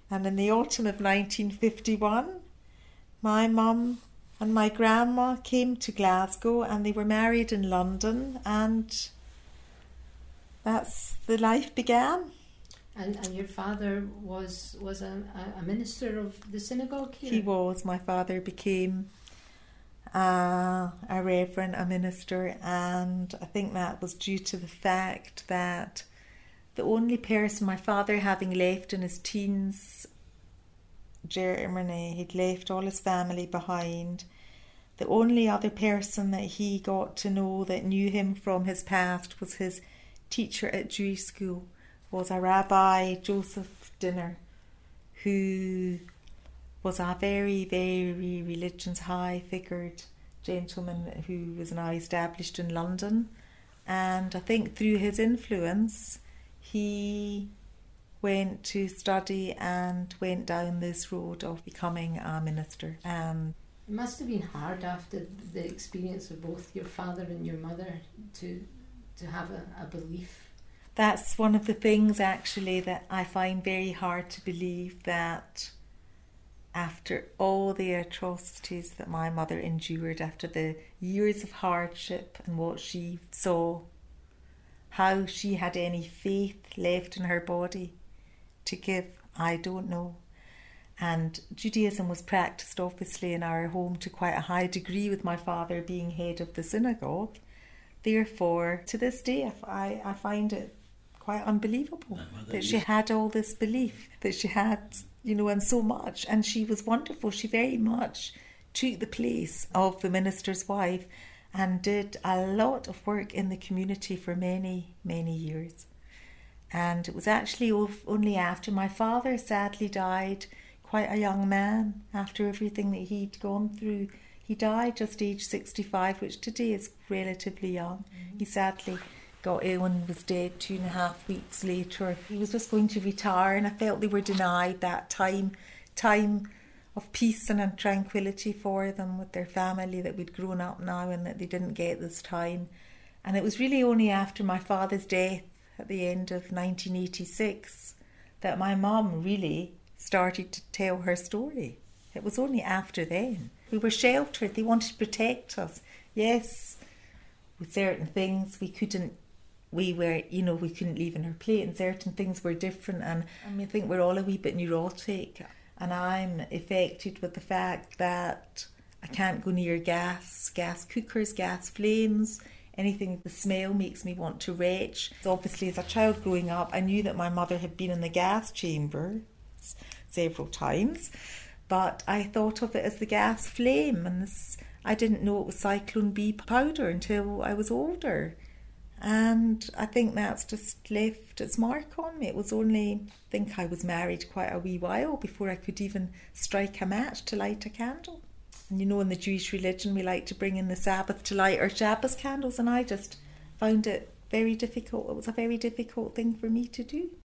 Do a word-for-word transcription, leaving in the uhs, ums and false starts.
And in the autumn of nineteen fifty-one, my mum and my grandma came to Glasgow and they were married in London, and that's the life began. And, and your father was was a, a minister of the synagogue here? He was. My father became uh, a reverend, a minister, and I think that was due to the fact that the only person, my father having left in his teens Germany, he'd left all his family behind. The only other person that he got to know that knew him from his past was his teacher at Jewish school, was a Rabbi Joseph Dinner, who was a very, very religions high-figured gentleman who was now established in London. And I think through his influence, he went to study and went down this road of becoming a minister. Um, it must have been hard after the experience of both your father and your mother to to have a, a belief. That's one of the things actually that I find very hard to believe, that after all the atrocities that my mother endured, after the years of hardship and what she saw, how she had any faith left in her body to give, I don't know. And Judaism was practiced obviously in our home to quite a high degree, with my father being head of the synagogue. Therefore, to this day, I, I find it quite unbelievable that she had all this belief, that she had, you know, and so much. And she was wonderful. She very much took the place of the minister's wife and did a lot of work in the community for many, many years. And it was actually only after my father sadly died, quite a young man, after everything that he'd gone through. He died just age sixty-five, which today is relatively young. Mm-hmm. He sadly got ill and was dead two and a half weeks later. He was just going to retire, and I felt they were denied that time, time of peace and tranquility for them with their family, that we'd grown up now and that they didn't get this time. And it was really only after my father's death at the end of nineteen eighty-six that my mum really started to tell her story. It was only after then. We were sheltered. They wanted to protect us. Yes, with certain things we couldn't, we were, you know, we couldn't leave in our plate, and certain things were different. And I mean, I think we're all a wee bit neurotic. And I'm affected with the fact that I can't go near gas, gas cookers, gas flames. Anything with the smell makes me want to retch. So obviously, as a child growing up, I knew that my mother had been in the gas chamber several times, but I thought of it as the gas flame, and this, I didn't know it was Cyclone B powder until I was older. And I think that's just left its mark on me. It was only, I think I was married quite a wee while before I could even strike a match to light a candle. And you know, in the Jewish religion, we like to bring in the Sabbath to light our Shabbos candles, and I just found it very difficult. It was a very difficult thing for me to do.